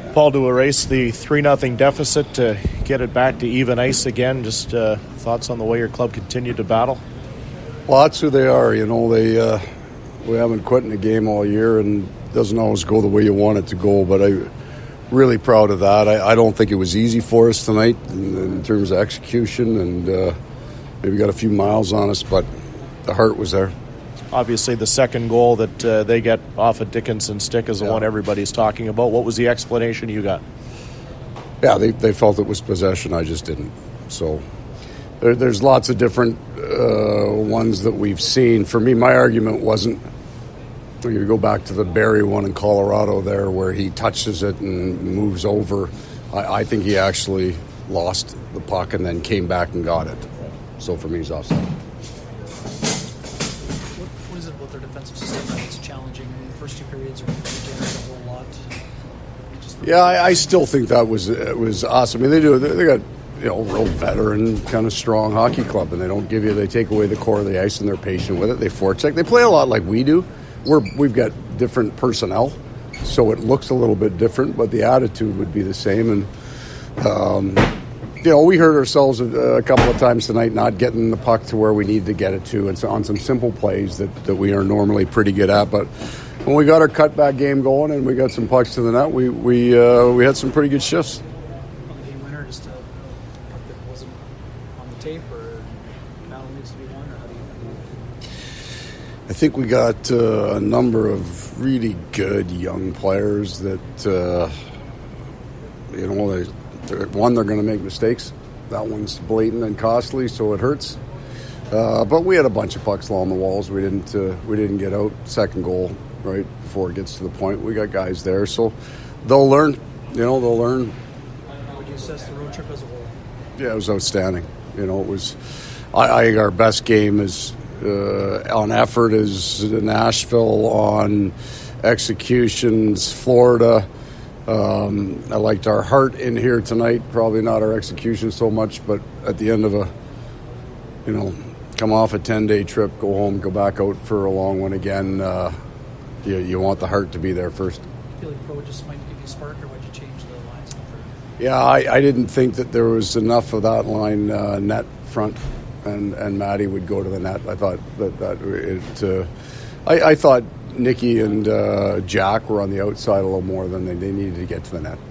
Paul, to erase the 3-0 deficit, to get it back to even ice again, just thoughts on the way your club continued to battle? Well, that's who they are. We haven't quit in a game all year, and it doesn't always go the way you want it to go, but I'm really proud of that. I don't think it was easy for us tonight in terms of execution, and maybe got a few miles on us, but the heart was there. Obviously, the second goal that they get off a Dickinson stick is the one everybody's talking about. What was the explanation you got? Yeah, they felt it was possession. I just didn't. So there's lots of different ones that we've seen. For me, my argument wasn't, you go back to the Barrie one in Colorado there where he touches it and moves over. I think he actually lost the puck and then came back and got it. So for me, he's offside. What is it about their defensive system that's challenging? I mean, the first two periods are generating a whole lot. Yeah, I still think that was awesome. I mean, they got real veteran, kind of strong hockey club, and they take away the core of the ice and they're patient with it. They forecheck. They play a lot like we do. We've got different personnel, so it looks a little bit different, but the attitude would be the same. And we hurt ourselves a couple of times tonight, not getting the puck to where we need to get it to. It's on some simple plays that we are normally pretty good at. But when we got our cutback game going and we got some pucks to the net, we had some pretty good shifts. On the game winner, just a puck that wasn't on the tape, or battle needs to be won, or how do you? I think we got a number of really good young players that they're going to make mistakes. That one's blatant and costly, so it hurts. But we had a bunch of pucks along the walls. We didn't get out. Second goal, right before it gets to the point. We got guys there, so they'll learn. They'll learn. How would you assess the road trip as a whole? Yeah, it was outstanding. It was. I think our best game is on effort is Nashville, on executions Florida. I liked our heart in here tonight. Probably not our execution so much, but at the end of come off a 10-day trip, go home, go back out for a long one again. You want the heart to be there first. Do you feel like Pro just might give you a spark, or would you change the lines? Yeah, I didn't think that there was enough of that line net front, and Matty would go to the net. I thought I thought Nicky and Jack were on the outside a little more than they needed to get to the net.